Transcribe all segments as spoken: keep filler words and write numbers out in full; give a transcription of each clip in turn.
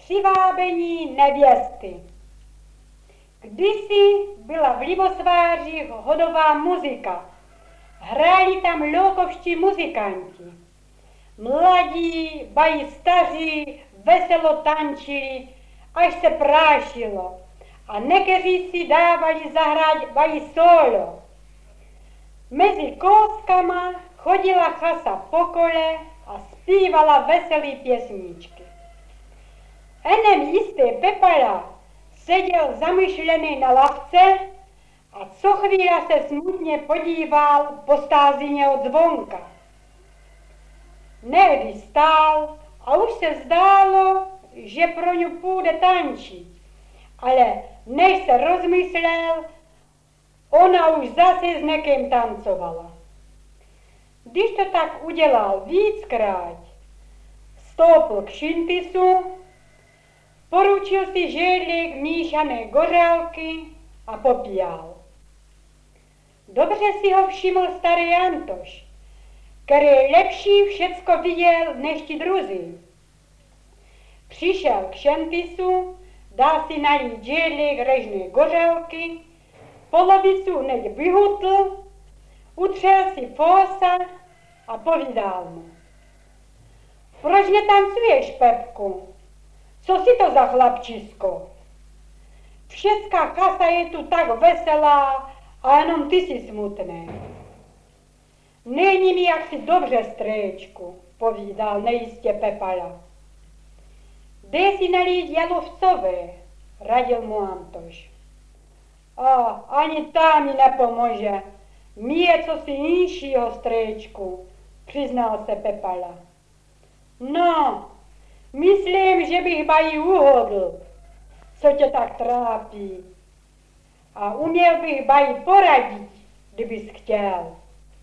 přivábení nevěsty. Kdysi byla v Libosvářích hodová muzika. Hráli tam loukovští muzikanti. Mladí, bají staří, veselo tančili, až se prášilo. A někteří si dávali zahrát bají solo. Mezi kouskama chodila chasa po kole a zpívala veselý pěsničky. Enem jistý Pepala seděl zamyšlený na lavce a co chvíli se smutně podíval po stázině od zvonka. Někdy stál a už se zdálo, že pro ňu půjde tančit, ale než se rozmyslel, ona už zase s někým tancovala. Když to tak udělal víckrát, stoupil k šintisu, poručil si židlík míšané gořálky a popíjal. Dobře si ho všiml starý Antoš, který lepší všecko viděl než ti druzí. Přišel k šintisu, dal si nalít židlík režné gořálky, polovicu neď vyhutl, utřel si fosa a povídal mu. Proč netancuješ, Pepku? Co si to za chlapčisko? Všecká kasa je tu tak veselá a jenom ty si smutný. Není mi jaksi dobře, strejčku, povídal nejistě Pepala. Dej si nalít jalovcové, radil mu Antoš. A ani ta mi nepomůže. Mi je cosi jinšího, strejčku, přiznal se Pepala. No, myslím, že bych bají uhodl, co tě tak trápí. A uměl bych bají poradit, kdybys chtěl.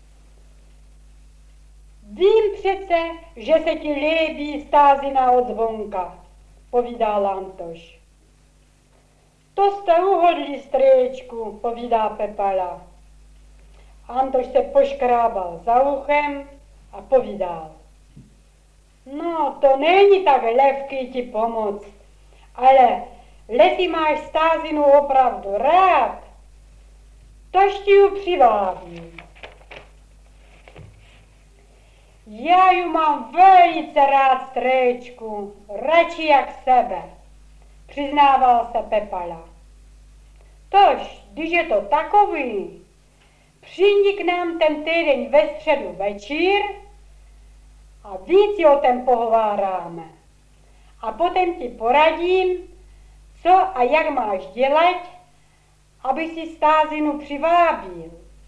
Vím přece, že se ti líbí stázina od zvonka, povídal Antoš. To jste uhodli, strejčku, povídá Pepala. Antoš se poškrábal za uchem a povídal. No, to není tak lehký ti pomoct, ale lesi máš stázinu opravdu rád, tož ti ju přivábím. Já ju mám velice rád, strejčku, radši jak sebe, přiznával se Pepala. Tož, když je to takový, přijdi k nám ten týden ve středu večír a víc si o tom pohováráme. A potom ti poradím, co a jak máš dělat, aby si stázinu přivábil.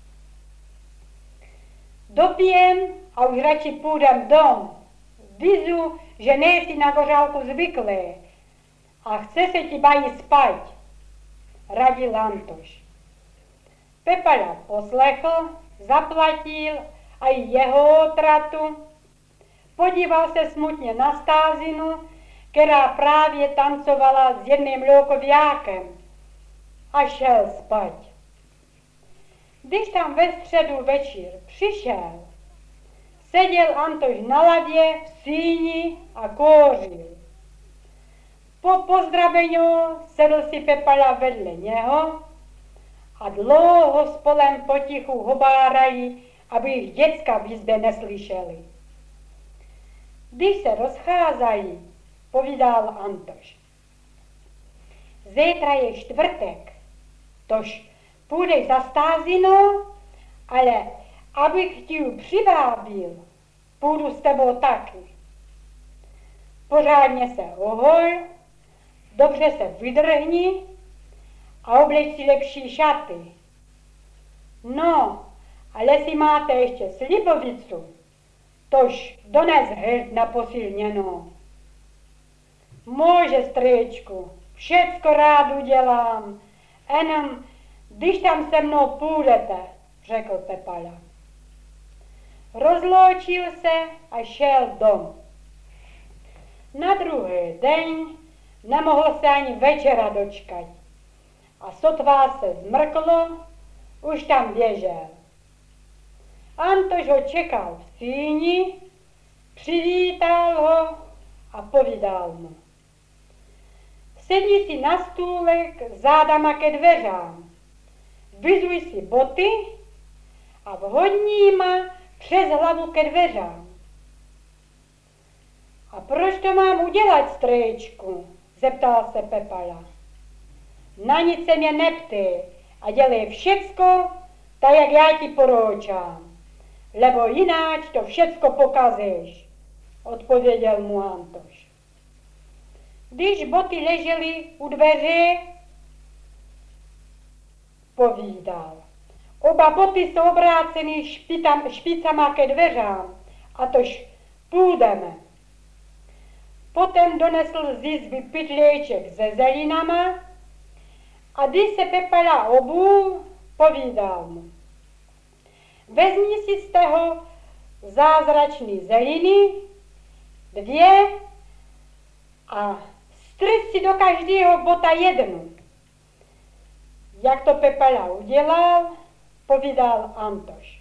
Dopijem a už radši půjdem dom. Vizu, že nejsi na gořálku zvyklý a chce se ti bají spát, radil Antoš. Pepala poslechl, zaplatil a i jeho otratu, podíval se smutně na stázinu, která právě tancovala s jedným loukovějákem a šel spát. Když tam ve středu večer přišel, seděl Antoš na lavě v síni a kouřil. Po pozdravení sedl si Pepala vedle něho a dlouho spolem potichu hobárají, aby jich děcka v izbě neslyšeli. Když se rozcházají, povídal Antoš. Zítra je čtvrtek, tož půjdeš za stázinou, ale abych ti ju přivábil, půjdu s tebou taky. Pořádně se ohol, dobře se vydrhni a obleč si lepší šaty. No, ale si máte ještě slibovicu, tož dones hrd na posilněnou. Může, strýčku, všecko rád udělám, jenom když tam se mnou půjdete, řekl Pepala. Rozloučil se a šel dom. Na druhý den nemohl se ani večera dočkat a sotva se zmrklo, už tam běžel. Antoš ho čekal v síni, přivítal ho a povídal mu. sedí si na stůlek zádama ke dveřám. Vyzuj si boty a vhodní ma přes hlavu ke dveřám. A proč to mám udělat, strejčku? Zeptal se Pepala. Na nic se mě neptej a dělej všecko, tak jak já ti poroučám, lebo jináč to všecko pokazíš, odpověděl mu Antoš. Když boty ležely u dveře, povídal. Oba boty jsou obráceny špitam, špicama ke dveřám, a tož půjdeme. Potom donesl z izby pytlíček se zelinama a když se Pepala obul, povídal mu. Vezmi si z toho zázračný zeliny, dvě a strč si do každého bota jednu. Jak to Pepala udělal, povídal Antoš.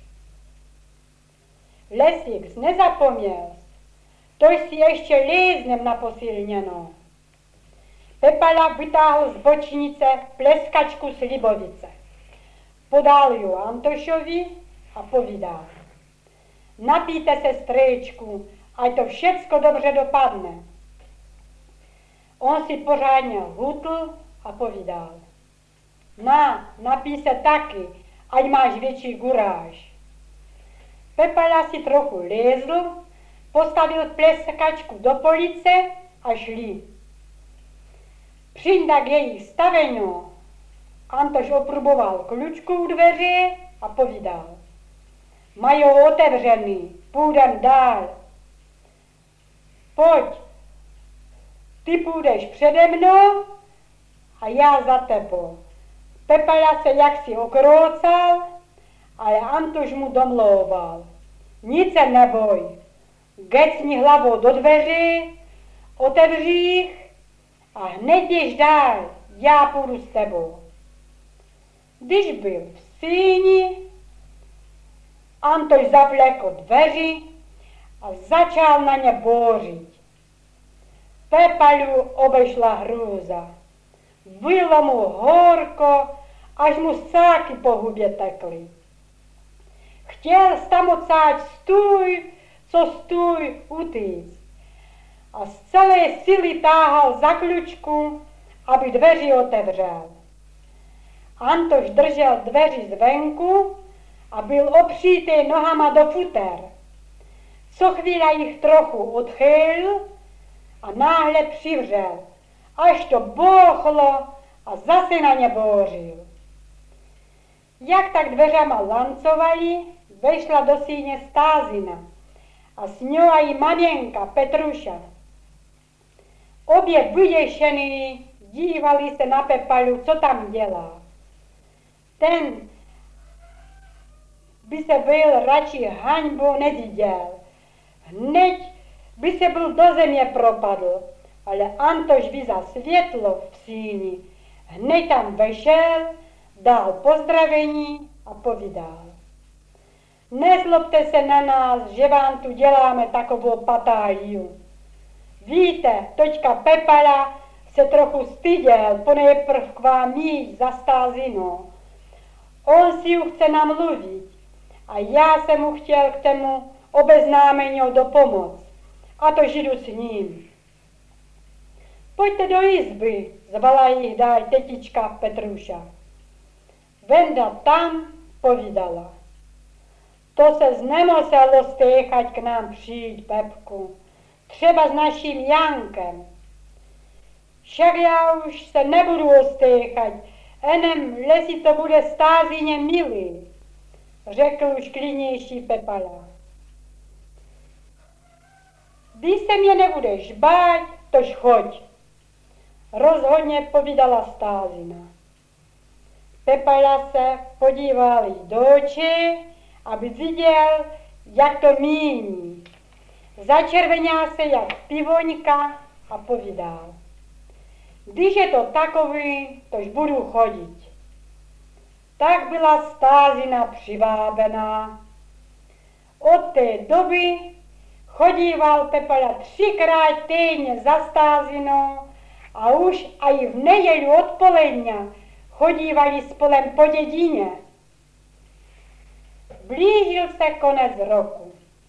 Lesík, nezapomněl, to jsi ještě líznem na posilněno. Pepala vytáhl z bočnice pleskačku slibovice. Podal ju Antošovi a povídal. Napijte se, strejčku, ať to všecko dobře dopadne. On si pořádně hutl a povídal. Na, napij se taky, ať máš větší guráž. Pepala si trochu lézl, postavil pleskačku do police a šli. Přijda k jejich staveniu, Antoš opruboval klučku u dveře a povídal. Majou otevřený, půjdem dál. Pojď, ty půjdeš přede mnou a já za tebou. Pepala se jaksi okroucal, ale Antoš mu domlouval. Nic se neboj, gecni hlavou do dveře, otevři jich a hned jdeš dál, já půjdu s tebou. Když byl v síni, Antoš zavlekl dveři a začal na ně bouřit. Pepalu obešla hrůza. Bylo mu horko, až mu sáky po hubě tekly. Chtěl stamocáč stůj, co stůj, utíct. A z celé síly táhal za klučku, aby dveři otevřel. Antoš držel dveři zvenku a byl opřítý nohama do futer. Co chvíli jich trochu odchýlil a náhle přivřel, až to bouchlo a zase na ně bouřil. Jak tak dveřama lancovali, vešla do síně Stázina a s ňou i maměnka Petruša. Obě vyděšený dívali se na Pepalu, co tam dělá. Ten by se byl radši hanbou neviděl. Hned by se byl do země propadl, ale Antoš vyzal světlo v síni. Hned tam vešel, dal pozdravení a povídal. Nezlobte se na nás, že vám tu děláme takovou patáliu. Víte, točka Pepala se trochu styděl ponejprv k vám jít za Stázinou. On si ju chce namluvit a já jsem mu chtěl k tomu obeznámení dopomoc, a to židu s ním. Pojďte do izby, zvala jich dál tetička Petruša. Venda tam povídala. To se znemuselo stéchať k nám přijít, Pepku, třeba s naším Jankem. Však já už se nebudu ostéchať, enem lesi to bude Stázině milý, řekl už klidnější Pepala. Když se mě nebudeš bát, tož choď, rozhodně povídala Stázina. Pepala se podíval jí do očí, aby viděl, jak to míní. Začerveněl se jak pivoňka a povídal. Když je to takový, tož budu chodit. Tak byla Stázina přivábená. Od té doby chodíval Pepala třikrát týdně za Stázinou a už aj v neděli odpoledňa chodívali spolem po dědině. Blížil se konec roku.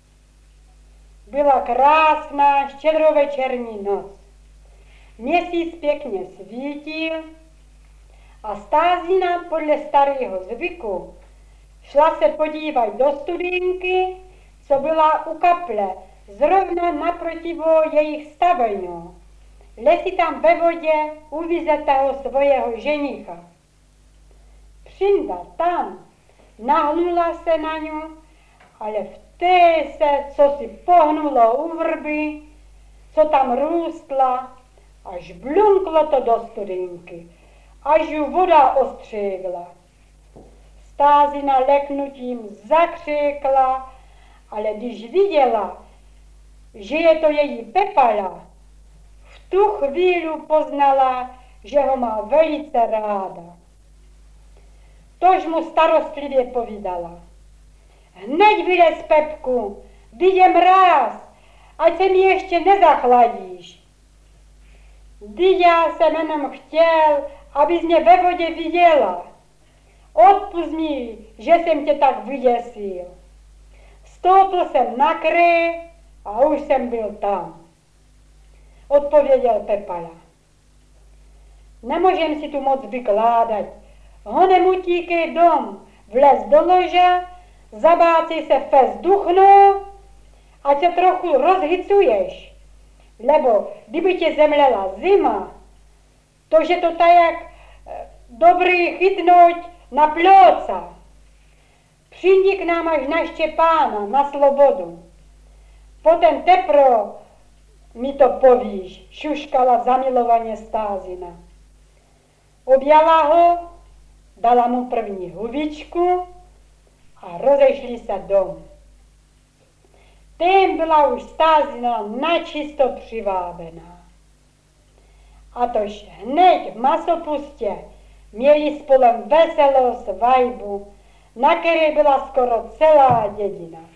Byla krásná štědrovečerní noc. Měsíc pěkně svítil a Stázina podle starého zvyku šla se podívat do studínky, co byla u kaple, zrovna naprotivo jejich stavení. Lesí tam ve vodě uvizetého svého ženicha. Přinda tam nahnula se na ňu, ale v té se, co si pohnulo u vrby, co tam růstla, až blunklo to do studínky, až ju voda ostřégla. Stázina leknutím zakřikla, ale když viděla, že je to její Pepala, v tu chvíli poznala, že ho má velice ráda. Tož mu starostlivě povídala. Hneď vylez, Pepku, vždyť je mráz, ať se mi ještě nezachladíš. Vždyť já jsem jenom chtěl, abys mě ve vodě viděla. Odpusť mi, že jsem tě tak vyděsil. Stoupl jsem na kryj a už jsem byl tam. Odpověděl Pepala. Nemůžem si tu moc vykládat. Honem utíkej dom, vlez do loža, zabácej se fest duchnou, ať se trochu rozhycuješ. Lebo kdyby tě zemlela zima, to, že to tak dobrý chytnout na plóca. Přijdi k nám až na Štěpána, na Slobodu. Potom tepro mi to povíš, šuškala zamilovaně Stázina. Objala ho, dala mu první huvičku a rozešli se dom. Tím byla už Stázina načisto přivábená. A tož hned v masopustě měli spolem veselou svajbu, na které byla skoro celá dědina.